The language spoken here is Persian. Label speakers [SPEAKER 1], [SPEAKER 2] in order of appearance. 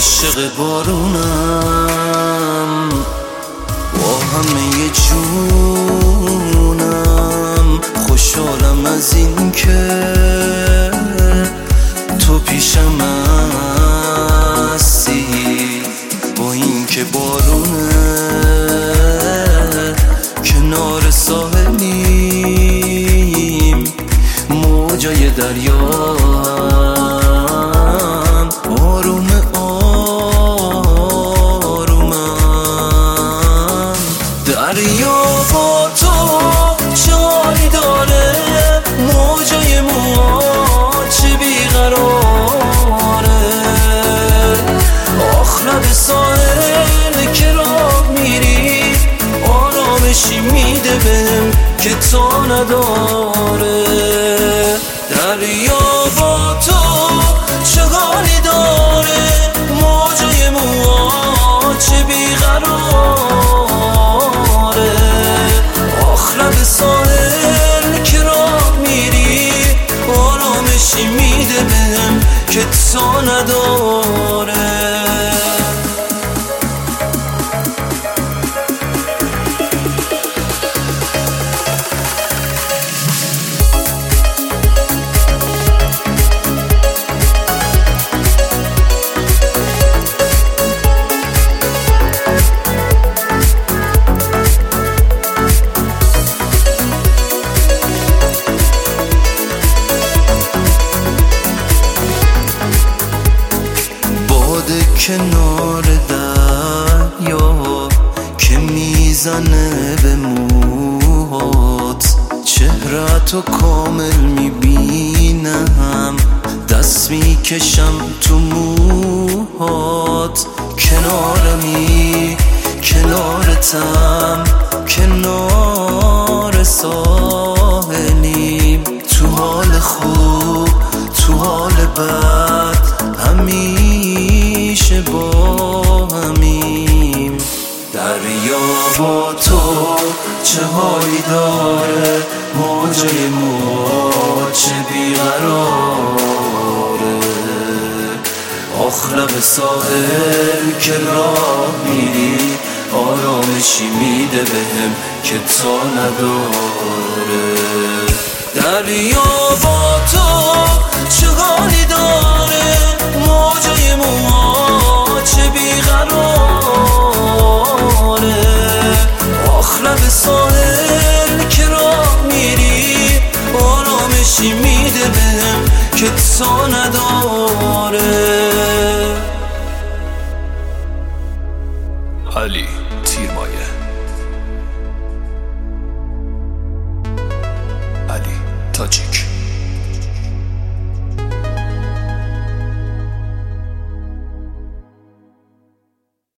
[SPEAKER 1] عاشق بارونم با همه جونم، خوشحالم از این که تو پیشم هستی، با این که بارونه کنار ساحلیم، موجای دریا آروم آرومم. دریا با تو چه حالی داره، موجای موهاچه بیقراره، آخر ساحل که راه میری آرامشی میده بهم که تو نداره. دریا با تو چه حالی داره، موجای موهاچه بیقراره، آخر ساحل که راه میری آرامشی میده بهم که تو نداره. کنار دریا که میزنه به موهات، چهره‌تو کامل میبینم، دست میکشم تو موهات، کنارمی کنارتم، کنار ساحلیم، تو حال خوب تو حال بد همیشه با همیم. دریا با تو چه حالی داره، موجای موهاچه بیقراره، آخر ساحل که راه میری آرامشی میده بهم که تو نداره. دریا با تو چه حالی داره، موجای موهاچه بیقراره، آخر ساحل